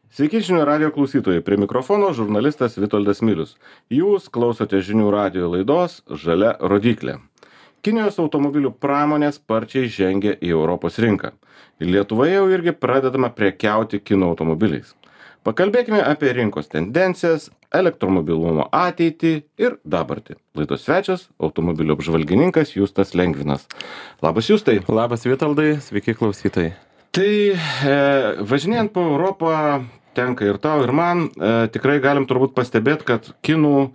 Sveiki žinių radio klausytojai, prie mikrofono žurnalistas Vitoldas Milius. Jūs klausote žinių radio laidos Žalia rodyklė. Kinijos automobilių pramonė sparčiai žengia į Europos rinką. Ir Lietuvoje jau irgi pradedama prekiauti kinų automobiliais. Pakalbėkime apie rinkos tendencijas, elektromobilumo ateitį ir dabartį. Laidos svečias - automobilių apžvalgininkas Justas Lengvinas. Labas Justai. Labas Vitaldai, sveiki klausytojai. Tai važinėjant po Europą, tenka ir tau, ir man, tikrai galim turbūt pastebėti, kad kinų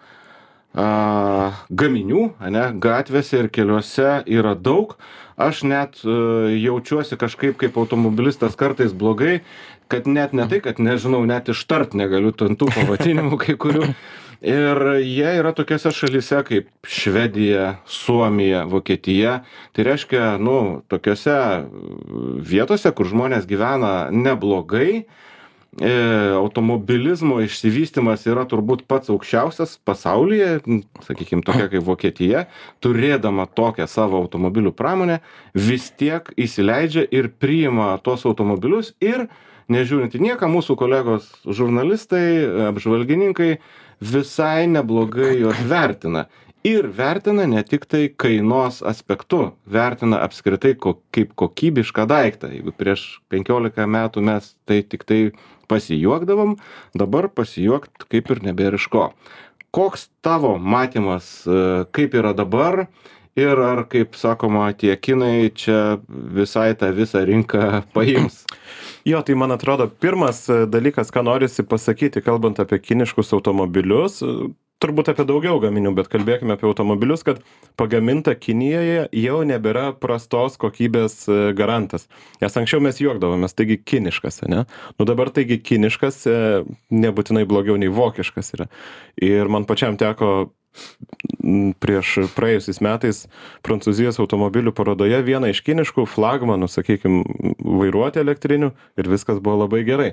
gaminių gatvėse ir keliuose yra daug. Aš net jaučiuosi kažkaip kaip automobilistas kartais blogai, kad net ne tai, kad nežinau, net ištart negaliu tų pavadinimų kai kurių. Ir jie yra tokiose šalyse kaip Švedija, Suomija, Vokietija. Tai reiškia, tokiose vietose, kur žmonės gyvena neblogai, automobilizmo išsivystymas yra turbūt pats aukščiausias pasaulyje, sakykime, tokia kaip Vokietija, turėdama tokią savo automobilių pramonę, vis tiek įsileidžia ir priima tos automobilius ir, nežiūrint į nieką, mūsų kolegos žurnalistai, apžvalgininkai visai neblogai juos vertina. Ir vertina ne tik tai kainos aspektu, vertina apskritai kaip kokybišką daiktą. Jeigu prieš 15 metų mes tai tik tai pasijuokdavom, dabar pasijuokt kaip ir nebėra iš ko. Koks tavo matymas, kaip yra dabar ir ar, kaip sakoma, tie kinai čia visai tą visą rinką paims? Jo, tai man atrodo, pirmas dalykas, ką norisi pasakyti, kalbant apie kiniškus automobilius, turbūt apie daugiau gaminių, bet kalbėkime apie automobilius, kad pagaminta Kinijoje jau nebėra prastos kokybės garantas. Nes anksčiau mes juokdavomės, taigi kiniškas, ne? Dabar taigi kiniškas nebūtinai blogiau nei vokiškas yra. Ir man pačiam teko prieš praėjusiais metais Prancūzijos automobilių parodoje vieną iš kiniškų flagmanų, sakykime, vairuoti elektrinių ir viskas buvo labai gerai.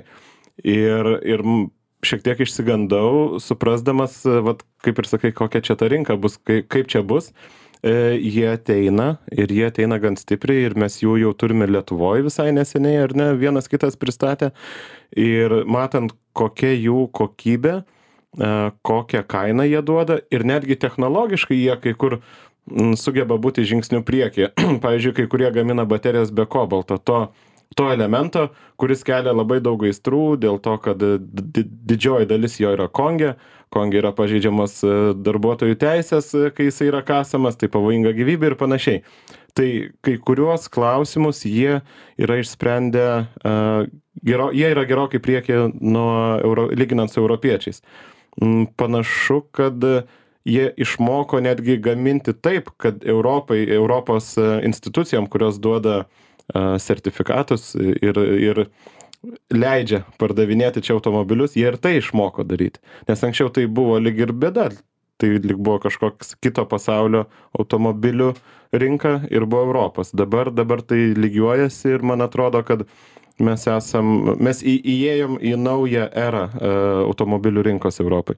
Ir šiek tiek išsigandau, suprasdamas, kaip ir sakai, kokia čia ta rinka bus, kaip čia bus. Jie ateina ir jie ateina gan stipriai ir mes jų jau turime Lietuvoje visai neseniai, ar ne, vienas kitas pristatė. Ir matant, kokia jų kokybė, kokią kainą jie duoda ir netgi technologiškai jie kai kur sugeba būti žingsnių priekyje. Pavyzdžiui, kai kurie gamina baterijas be kobalto, to elemento, kuris kelia labai daug aistrų dėl to, kad didžioji dalis jo yra Konge. Konge yra pažeidžiamas darbuotojų teisės, kai jisai yra kasamas, tai pavojinga gyvybė ir panašiai. Tai kai kuriuos klausimus jie yra išsprendę, jie yra gerokai priekyje lyginant su europiečiais. Panašu, kad jie išmoko netgi gaminti taip, kad Europos institucijom, kurios duoda sertifikatus ir leidžia pardavinėti čia automobilius, jie ir tai išmoko daryti. Nes anksčiau tai buvo lyg ir bėda, tai lyg buvo kažkoks kito pasaulio automobilių rinka ir buvo Europos. Dabar tai lygiuojasi ir man atrodo, kad mes įėjom į naują erą automobilių rinkos Europai.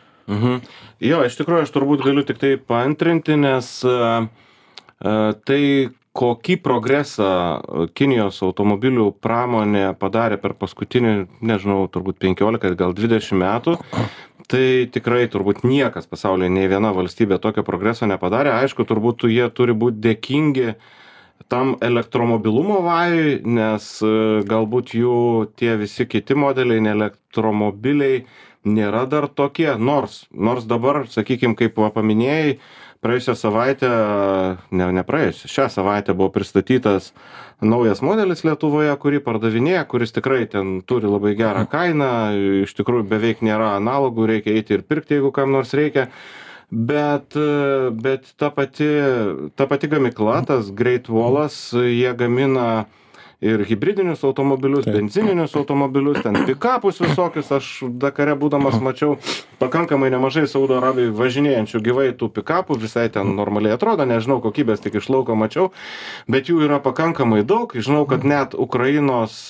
Jo, iš tikrųjų, aš turbūt galiu tik tai paantrinti, nes tai kokį progresą Kinijos automobilių pramonė padarė per paskutinį, nežinau, turbūt 15, gal 20 metų, tai tikrai turbūt niekas pasaulyje, nei viena valstybė tokio progreso nepadarė. Aišku, turbūt jie turi būti dėkingi tam elektromobilumo vajui, nes galbūt jų tie visi kiti modeliai, ne elektromobiliai, nėra dar tokie, nors dabar, sakykime, kaip paminėjai, praėjusią savaitę, šią savaitę buvo pristatytas naujas modelis Lietuvoje, kurį pardavinėja, kuris tikrai ten turi labai gerą kainą, iš tikrųjų beveik nėra analogų, reikia eiti ir pirkti, jeigu kam nors reikia. Bet ta pati gamykla, tas Great Wallas, jie gamina ir hibridinius automobilius, benzininius automobilius, ten pikapus visokius. Aš Dakare būdamas mačiau pakankamai nemažai Saudo Arabijoje važinėjančių gyvai tų pikapų, visai ten normaliai atrodo, nežinau kokybės, tik iš lauko mačiau, bet jų yra pakankamai daug. Žinau, kad net Ukrainos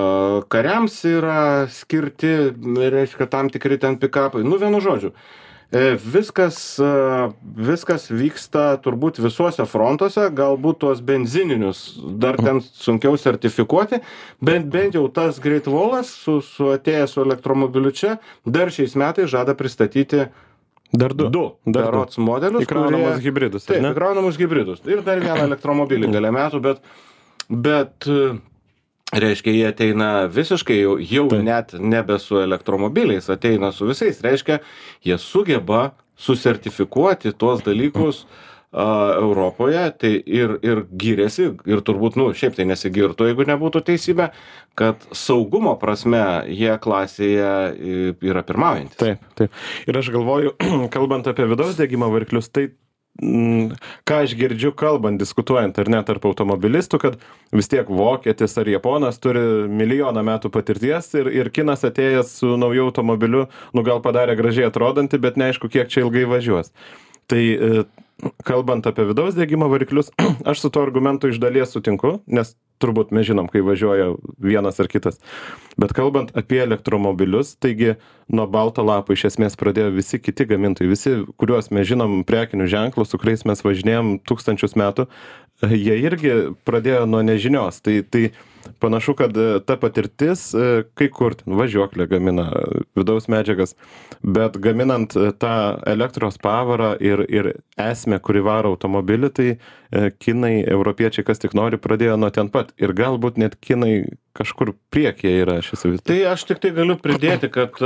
kariams yra skirti, reiškia, tam tikri ten pikapai. Vienu žodžiu. Viskas vyksta turbūt visuose frontuose, galbūt tuos benzininius dar ten sunkiau sertifikuoti, bet bent jau tas Great Wallas su atėjęs su elektromobiliu čia, dar šiais metais žada pristatyti Dar du berods modelius. Įkraunamus hibridus. Taip, įkraunamus hibridus. Ir dar vieną elektromobilį gale metų, bet reiškia, jie ateina visiškai jau net nebe su elektromobiliais, ateina su visais. Reiškia, jie sugeba susertifikuoti tuos dalykus Europoje, tai ir gyrėsi, ir turbūt, šiaip tai nesigirtų, jeigu nebūtų teisybė, kad saugumo prasme jie klasėje yra pirmaujantis. Taip. Ir aš galvoju, kalbant apie vidaus degimo variklius, tai ką aš girdžiu kalbant, diskutuojant ar ne tarp automobilistų, kad vis tiek vokietis ar japonas turi milijoną metų patirties ir kinas atėjęs su nauju automobiliu, gal padarė gražiai atrodantį, bet neaišku, kiek čia ilgai važiuos. Tai kalbant apie vidaus degimo variklius, aš su to argumentu iš dalies sutinku, nes turbūt mes žinom, kai važiuoja vienas ar kitas. Bet kalbant apie elektromobilius, taigi nuo balto lapo iš esmės pradėjo visi kiti gamintojai, visi, kuriuos mes žinom prekinių ženklų, su kuriais mes važinėjom tūkstančius metų, jie irgi pradėjo nuo nežinios. Tai panašu, kad ta patirtis, kai kur važiuoklė gamina vidaus medžiagas, bet gaminant tą elektros pavarą ir esmę, kuri varo automobilį, tai kinai, europiečiai, kas tik nori, pradėjo nuo ten pat. Ir galbūt net kinai kažkur priekyje yra šis visas. Tai aš tik tai galiu pridėti, kad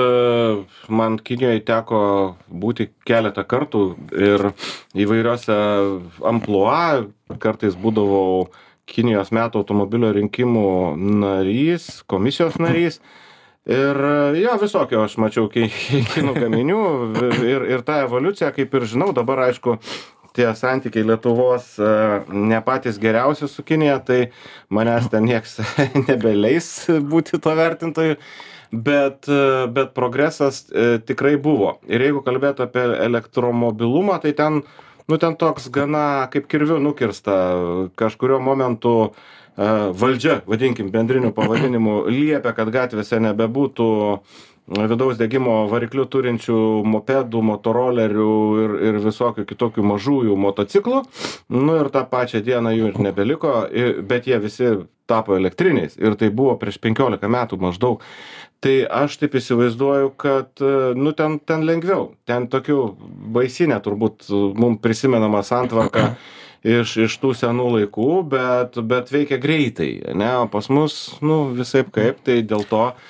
man Kinijoje teko būti keletą kartų ir įvairiose amplua, kartais būdavau Kinijos metų automobilio rinkimų narys, komisijos narys. Ir visokio aš mačiau kinų gaminių ir tą evoliuciją, kaip ir žinau, dabar aišku, tie santykiai Lietuvos ne patys geriausi su Kinija, tai manęs ten nieks nebeleis būti to vertintojų, bet progresas tikrai buvo. Ir jeigu kalbėtų apie elektromobilumą, tai ten toks gana kaip kirviu nukirsta. Kažkurio momentu valdžia, vadinkim bendrinių pavadinimų, liepia, kad gatvėse nebebūtų vidaus degimo variklių turinčių mopedų, motorolerių ir visokių kitokių mažųjų motociklų. Ir tą pačią dieną jų ir nebeliko, bet jie visi tapo elektriniais. Ir tai buvo prieš 15 metų maždaug. Tai aš taip įsivaizduoju, kad ten lengviau. Ten tokių baisinė turbūt mums prisimenama santvarka iš tų senų laikų, bet veikia greitai, ne? O pas mus, visaip kaip, tai dėl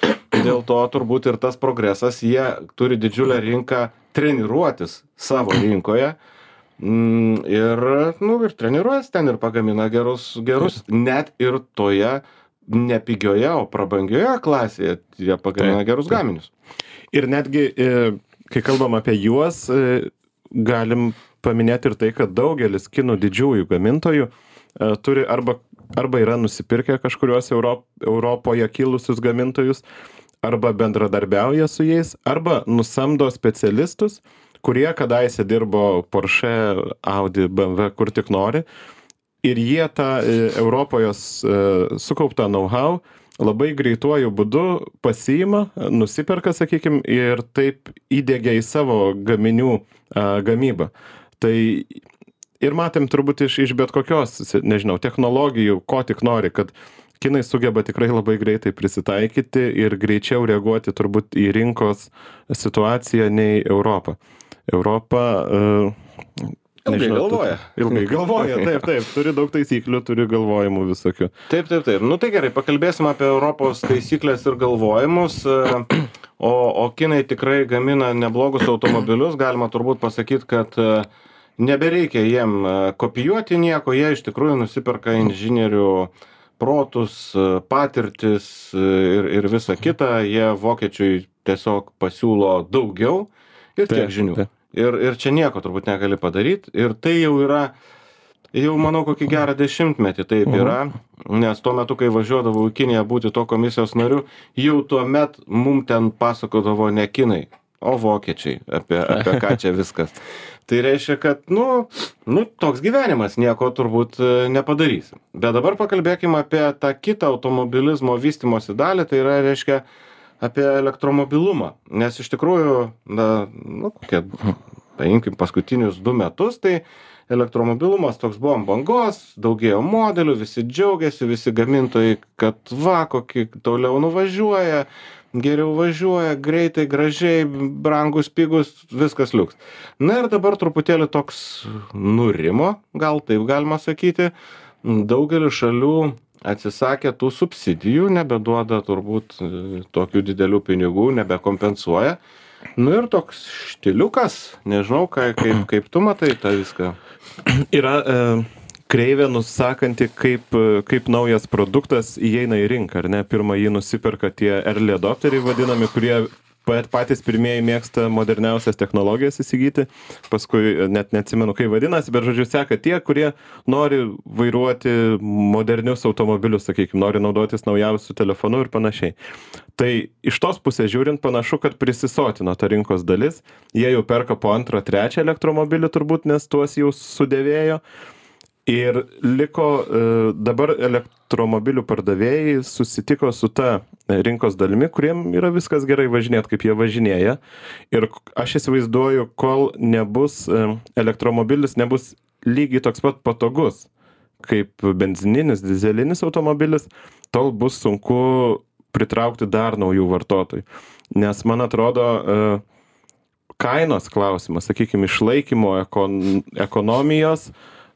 to turbūt ir tas progresas, jie turi didžiulę rinką treniruotis savo rinkoje ir treniruojas ten ir pagamina gerus, net ir toje nepigioje, o prabangioje klasėje jie pagamina gerus gaminius. Ir netgi, kai kalbam apie juos, galim paminėti ir tai, kad daugelis kinų didžiųjų gamintojų turi arba yra nusipirkę kažkuriuos Europoje kilusius gamintojus, arba bendradarbiauja su jais, arba nusamdo specialistus, kurie kadaise dirbo Porsche, Audi, BMW, kur tik nori. Ir jie tą Europoje sukauptą know-how labai greituoju būdu pasiima, nusiperka, sakykime, ir taip įdiegia į savo gaminių gamybą. Tai ir matėm turbūt iš bet kokios, nežinau, technologijų, ko tik nori, kad kinai sugeba tikrai labai greitai prisitaikyti ir greičiau reaguoti turbūt į rinkos situaciją nei Europą. Ilgai galvoja, taip, turi daug taisyklių, turi galvojimų visokių. Taip. Tai gerai, pakalbėsim apie Europos taisyklės ir galvojimus, o kinai tikrai gamina neblogus automobilius, galima turbūt pasakyti, kad nebereikia jiem kopijuoti nieko, jie iš tikrųjų nusiperka inžinierių protus, patirtis ir visą kitą, jie vokiečiui tiesiog pasiūlo daugiau ir tiek žinių. Ir čia nieko turbūt negali padaryti. Ir tai jau yra, manau, kokį gerą 10-metį taip yra, nes tuo metu, kai važiuodavau į Kiniją būti to komisijos nariu, jau tuo met mum ten pasakodavo ne kinai, o vokiečiai apie ką čia viskas. Tai reiškia, kad, toks gyvenimas, nieko turbūt nepadarysi. Bet dabar pakalbėkime apie tą kitą automobilizmo vystymosi dalį, tai yra, reiškia, apie elektromobilumą. Nes iš tikrųjų, paimkim paskutinius 2 metus, tai elektromobilumas toks buvo ant bangos, daugėjo modelių, visi džiaugiasi, visi gamintojai, kad kokį toliau nuvažiuoja, geriau važiuoja, greitai, gražiai, brangus, pigus, viskas liuks. Na ir dabar truputėlį toks nurimo, gal taip galima sakyti, daugelis šalių atsisakė tų subsidijų, nebeduoda turbūt tokių didelių pinigų, nebekompensuoja. Nu ir toks štiliukas, nežinau, kaip tu matai tą viską. Yra kreivė nusakanti, kaip naujas produktas įeina į rinką, ar ne? Pirmą jį nusiperka tie early adopteriai vadinami, kurie patys pirmieji mėgsta moderniausias technologijas įsigyti, paskui net neatsimenu, kaip vadinasi, bet žodžiu seka tie, kurie nori vairuoti modernius automobilius, sakykime, nori naudotis naujausių telefonų ir panašiai. Tai iš tos pusės žiūrint panašu, kad prisisotino ta rinkos dalis, jie jau perka po 2, 3 elektromobilį turbūt, nes tuos jau sudėvėjo. Ir liko dabar elektromobilių pardavėjai susitiko su ta rinkos dalimi, kuriem yra viskas gerai važinėti, kaip jie važinėja. Ir aš įsivaizduoju, kol nebus elektromobilis, nebus lygiai toks pat patogus kaip benzininis, dizelinis automobilis, tol bus sunku pritraukti dar naujų vartotojų. Nes man atrodo, kainos klausimas, sakykime, išlaikymo ekonomijos,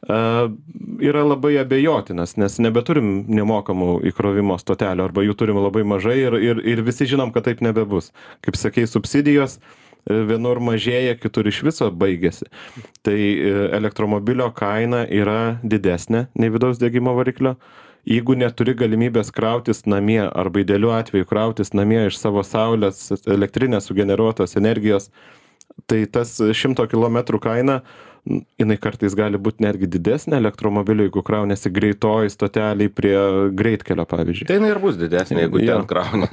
yra labai abejotinas, nes nebeturim nemokamų įkrovimo stotelių, arba jų turim labai mažai ir visi žinom, kad taip nebebus. Kaip sakei, subsidijos vienur mažėja, kitur iš viso baigėsi. Tai elektromobilio kaina yra didesnė nei vidaus degimo variklio. Jeigu neturi galimybės krautis namie, arba idealiu atveju krautis namie iš savo saulės elektrinės sugeneruotos energijos, tai tas 100 km kaina, jinai kartais gali būti netgi didesnė elektromobiliu, jeigu kraunėsi greitoj stoteliai prie greitkelio, pavyzdžiui. Tai jinai ir bus didesnė, jeigu ten krauni.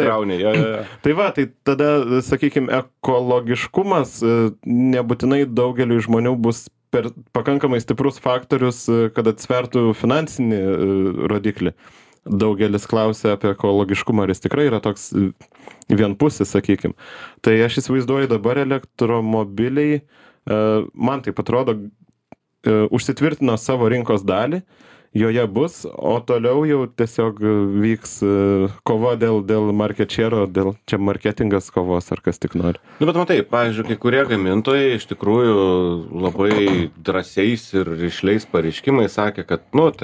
Tai va, tai tada, sakykime, ekologiškumas nebūtinai daugeliu žmonių bus pakankamai stiprus faktorius, kad atsvertų finansinį rodiklį. Daugelis klausia apie ekologiškumą, ar jis tikrai yra toks vienpusis, sakykime. Tai aš įsivaizduoju dabar elektromobiliai, man taip atrodo, užsitvirtino savo rinkos dalį, joje bus, o toliau jau tiesiog vyks kova dėl market share, dėl čia marketingas kovos, ar kas tik nori. Bet matai, pavyzdžiui, kai kurie gamintojai iš tikrųjų labai drąsiais ir rišliais pareiškimais sakė, kad,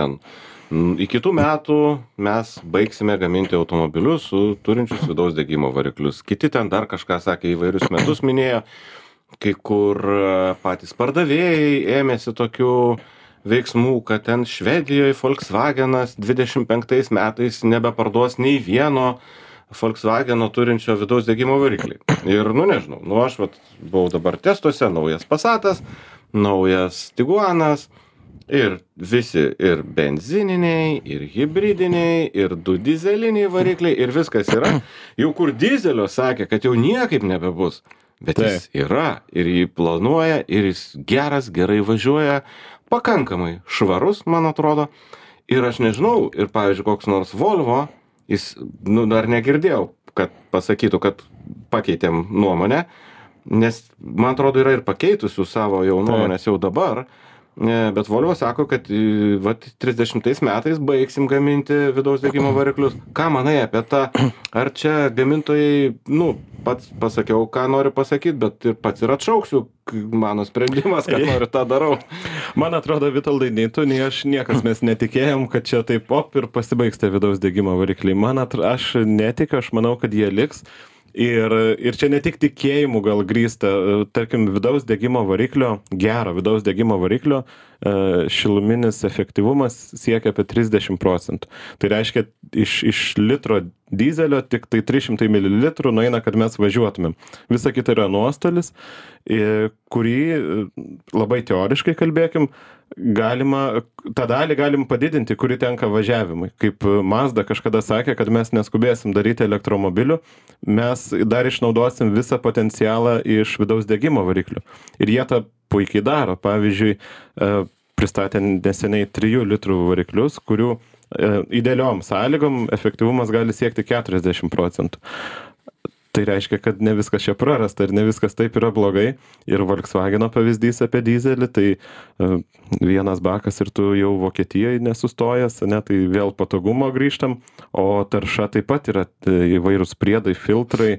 iki tų metų mes baigsime gaminti automobilius turinčius vidaus degimo variklius. Kiti ten dar kažką sakė, įvairius metus minėjo. Kai kur patys pardavėjai ėmėsi tokių veiksmų, kad ten Švedijoje Volkswagenas 25 metais nebeparduos nei vieno Volkswageno turinčio vidaus degimo variklį. Ir, nežinau, aš buvau dabar testuose, naujas Passatas, naujas Tiguanas, ir visi, ir benzininiai, ir hibridiniai, ir 2 dizeliniai varikliai, ir viskas yra. Jau kur dizelio sakė, kad jau niekaip nebebus. Bet jis yra, ir jį planuoja, ir jis gerai važiuoja, pakankamai švarus, man atrodo. Ir aš nežinau, ir pavyzdžiui, koks nors Volvo, jis, dar negirdėjau, kad pasakytų, kad pakeitėm nuomonę, nes, man atrodo, yra ir pakeitusių savo jau nuomonės jau dabar, bet Volvo sako, kad 30 metais baigsim gaminti vidaus degimo variklius. Ką manai apie tą? Ar čia gamintojai, pats pasakiau, ką noriu pasakyti, bet ir pats ir atšauksiu mano sprendimas, kad noriu tą darau. Man atrodo, Vitoldai, nei tu, nei aš niekas mes netikėjom, kad čia taip ir pasibaigs tie vidaus degimo varikliai. Aš netikiu, aš manau, kad jie liks. Ir čia ne tik tikėjimu gal grįsta, tarkim, vidaus degimo variklio, gero vidaus degimo variklio šiluminis efektyvumas siekia apie 30%. Tai reiškia, iš litro dizelio tik tai 300 ml nueina, kad mes važiuotumėm. Visa kita yra nuostolis, kurį labai teoriškai kalbėkim, tą dalį galim padidinti, kuri tenka važiavimui. Kaip Mazda kažkada sakė, kad mes neskubėsim daryti elektromobilių, mes dar išnaudosim visą potencialą iš vidaus degimo variklių. Ir jie tą puikiai daro. Pavyzdžiui, pristatė neseniai 3 litrų variklius, kurių idealiom sąlygom efektyvumas gali siekti 40%. tai reiškia, kad ne viskas čia prarasta ir ne viskas taip yra blogai. Ir Volkswageno pavyzdys apie dizelį, tai vienas bakas ir tu jau Vokietijoje nesustojęs, ne, tai vėl patogumo grįžtam, o tarša taip pat yra įvairūs priedai, filtrai.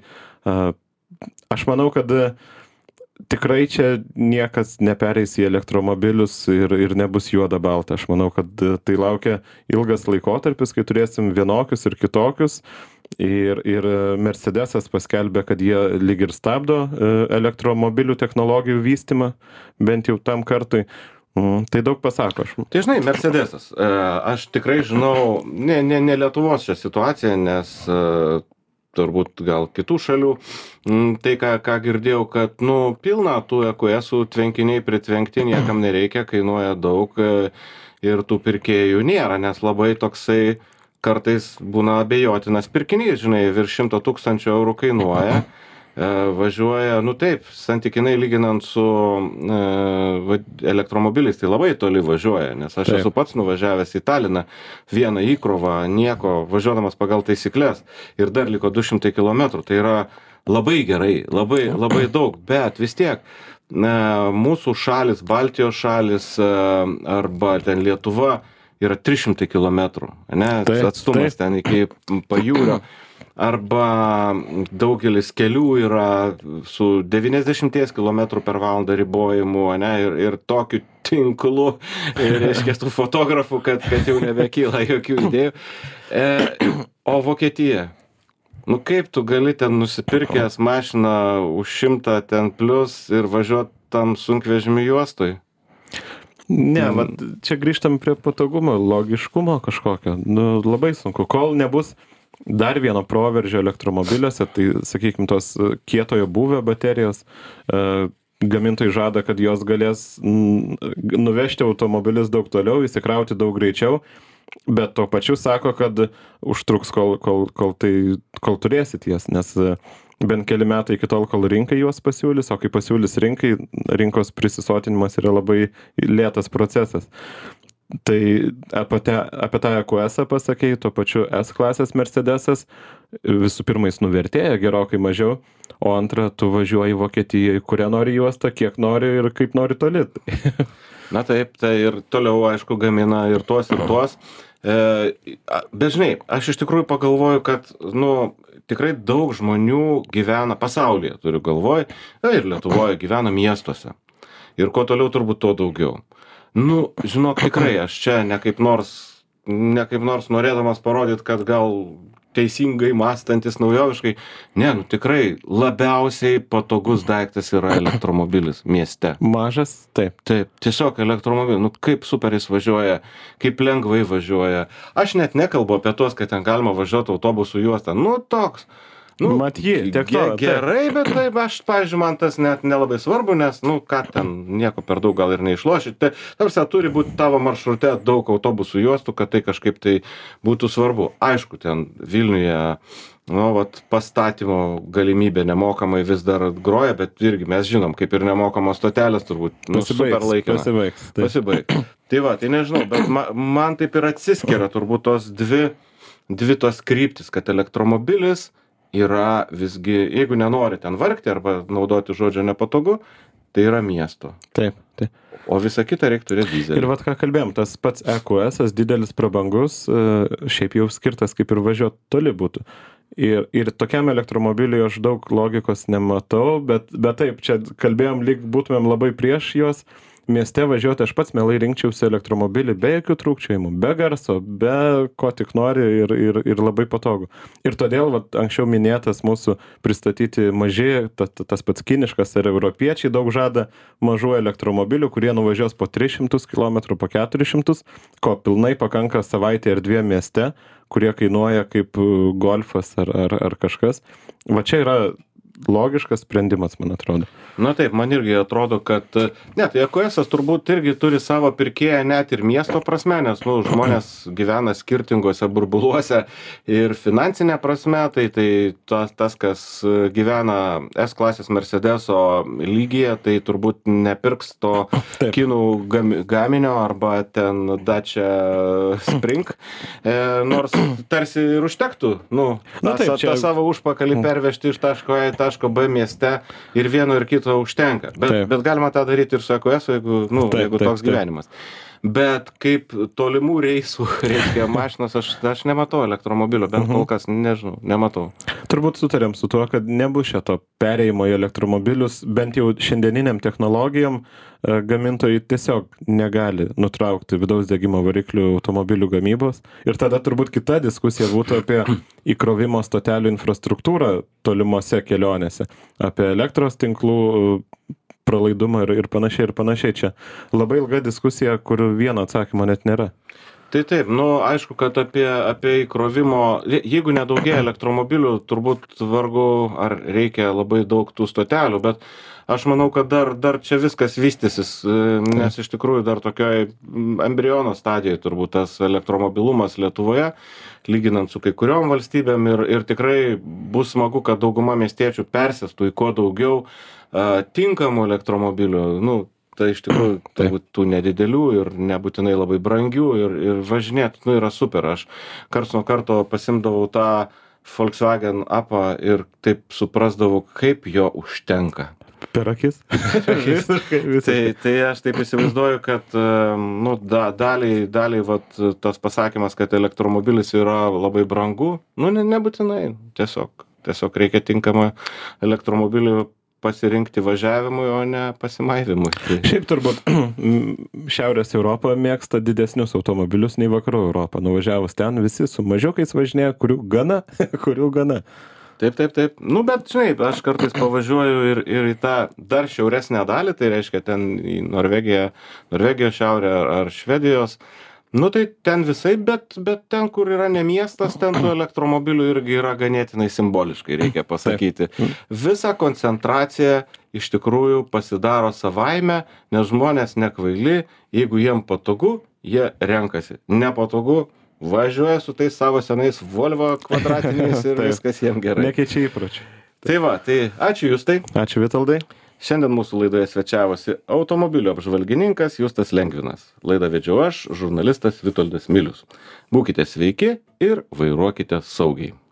Aš manau, kad tikrai čia niekas nepereis į elektromobilius ir nebus juoda balta. Aš manau, kad tai laukia ilgas laikotarpis, kai turėsim vienokius ir kitokius. Ir Mercedesas paskelbė, kad jie lyg ir stabdo elektromobilių technologijų vystymą, bent jau tam kartui. Tai daug pasako. Tai žinai, Mercedesas. Aš tikrai žinau, ne Lietuvos šią situaciją, nes turbūt gal kitų šalių. Tai ką girdėjau, kad pilna tų EQS-ų tvenkiniai pritvenkti niekam nereikia, kainuoja daug ir tų pirkėjų nėra, nes labai toksai kartais būna abejotinas pirkinys, žinai, virš 100 000 eurų kainuoja, važiuoja, taip, santykinai lyginant su elektromobiliais, tai labai toli važiuoja, nes aš esu pats nuvažiavęs į Taliną, vieną įkrovą, nieko, važiuodamas pagal taisyklės ir dar liko 200 km, tai yra labai gerai, labai daug, bet vis tiek mūsų šalis, Baltijos šalis arba ten Lietuva yra 300 km, ne, atstumas ten iki pajūrio. Arba daugelis kelių yra su 90 km/h ribojimu, ne, ir tokiu tinklu, ir reiškia tų fotografų, kad jau nebekyla jokių idėjų. O Vokietija, kaip tu gali ten nusipirkęs mašiną už 100 ten plus ir važiuot tam sunkvežimių juostoj? Ne, čia grįžtam prie patogumo, logiškumo kažkokio. Labai sunku, kol nebus dar vieno proveržio elektromobiliuose, tai, sakykime, tos kietojo būvio baterijos, gamintojai žada, kad jos galės nuvežti automobilius daug toliau, įsikrauti daug greičiau, bet tuo pačiu sako, kad užtruks, kol turėsit jas, nes bent keli metai iki tol, kol rinkai juos pasiūlys, o kai pasiūlys rinkai, rinkos prisisotinimas yra labai lėtas procesas. Tai apie tą EQS pasakei, tuo pačiu S-klasės Mercedesas, visų pirma jis nuvertėja gerokai mažiau, o antra, tu važiuoji Vokietijoje, kurią nori juostą, kiek nori ir kaip nori toli. Na taip, tai ir toliau, aišku, gamina ir tuos. Bet žinai, aš iš tikrųjų pagalvoju, kad, tikrai daug žmonių gyvena pasaulyje, turiu galvoj, ir Lietuvoje gyvena miestuose. Ir kuo toliau turbūt to daugiau. Žinok, tikrai, aš čia ne kaip nors norėdamas parodyti, kad gal teisingai mąstantis naujoviškai, tikrai labiausiai patogus daiktas yra elektromobilis mieste. Mažas? Taip. Taip, tiesiog elektromobilis, kaip super jis važiuoja, kaip lengvai važiuoja. Aš net nekalbu apie tuos, kad ten galima važiuoti autobusų juostą. Toks. Mat jį, tiek to. Gerai, bet taip, aš, pavyzdžiui, man tas net nelabai svarbu, nes, ką ten, nieko per daug gal ir neišloši. Tarsi, turi būti tavo maršrute daug autobusų juostų, kad tai kažkaip tai būtų svarbu. Aišku, ten Vilniuje, pastatymo galimybė nemokamai vis dar groja, bet irgi mes žinom, kaip ir nemokamos stotelės turbūt, super laikina. Pasibaigs. Tai tai nežinau, bet man taip ir atsiskiria turbūt tos dvi tos kryptis, kad elektromobilis yra visgi, jeigu nenori ten vargti arba naudoti žodžio nepatogu, tai yra miesto. Taip. O visą kitą reikia turėti dizelį. Ir ką kalbėjom, tas pats EQS, didelis prabangus, šiaip jau skirtas kaip ir važiuoti toli būtų. Ir tokiam elektromobiliui aš daug logikos nematau, bet taip, čia kalbėjom, lyg būtumėm labai prieš juos. Mieste važiuoti aš pats mielai rinkčiausi elektromobilį be jokių trūkčiojimų, be garso, be ko tik nori ir labai patogu. Ir todėl anksčiau minėtas mūsų pristatyti maži, tas pats kiniškas ir europiečiai daug žada mažų elektromobilių, kurie nuvažiuos po 300 km, po 400, ko pilnai pakanka savaitę ir 2 mieste, kurie kainuoja kaip golfas ar kažkas. Va čia yra logiškas sprendimas, man atrodo. Na taip, man irgi atrodo, kad, ne, tai EQS turbūt irgi turi savo pirkėją net ir miesto prasme, nes, nu, žmonės gyvena skirtingose burbuluose ir finansinė prasme, tai tas, kas gyvena S klasės Mercedeso lygyje, tai turbūt nepirks to kinų gaminio arba ten Dacia Spring, nors tarsi ir užtektų, nu, tą savo užpakalį pervežti iš taško A į taško B mieste ir vieno ir kito užtenka. Bet galima tą daryti ir su EQS, jeigu toks gyvenimas. Bet kaip tolimų reisų, reiškia, mašinos, aš nematau elektromobilio, bent kol kas, nežinau, nematau. Turbūt sutarėm su tuo, kad nebus šito perėjimo į elektromobilius, bent jau šiandieniniam technologijom gamintojai tiesiog negali nutraukti vidaus degimo variklių automobilių gamybos. Ir tada turbūt kita diskusija būtų apie įkrovimo stotelių infrastruktūrą tolimose kelionėse, apie elektros tinklų pralaidumą ir panašiai. Čia labai ilga diskusija, kur vieno atsakymo net nėra. Tai taip, aišku, kad apie įkrovimo, jeigu nedaugėja elektromobilių, turbūt vargu ar reikia labai daug tų stotelių, bet aš manau, kad dar čia viskas vystysis, nes iš tikrųjų dar tokioj embriono stadijoje turbūt tas elektromobilumas Lietuvoje, lyginant su kai kuriom valstybėm ir tikrai bus smagu, kad dauguma miestiečių persėstų į kuo daugiau tinkamų elektromobilių, tai iš tikrųjų turbūt tų nedidelių ir nebūtinai labai brangių ir važinėt, yra super. Aš karts nuo karto pasimdavau tą Volkswagen Upą ir taip suprasdavau, kaip jo užtenka. Per akis? Tai aš taip įsivaizduoju, kad daliai tas pasakymas, kad elektromobilis yra labai brangu, nebūtinai, tiesiog reikia tinkamą elektromobilį pasirinkti važiavimui, o ne pasimaivimui. Šiaip turbūt Šiaurės Europa mėgsta didesnius automobilius nei Vakarų Europą. Nuvažiavus ten visi su mažiukais važinėja, kurių gana. Taip. Bet žinai, aš kartais pavažiuoju ir į tą dar šiauresnę dalį, tai reiškia ten į Norvegijos šiaurę ar Švedijos. Tai ten visai, bet ten, kur yra ne miestas, ten tų elektromobilių irgi yra ganėtinai simboliškai, reikia pasakyti. Visa koncentracija iš tikrųjų pasidaro savaime, nes žmonės nekvaili, jeigu jiem patogu, jie renkasi. Nepatogu, važiuoja su tais savo senais Volvo kvadratiniais ir viskas jiem gerai. Nekeičia įpročių. Tai ačiū Justai. Ačiū Vitoldai. Šiandien mūsų laidoje svečiavosi automobilio apžvalgininkas Justas Lengvinas. Laidą vedžiau aš, žurnalistas Vitoldas Milius. Būkite sveiki ir vairuokite saugiai.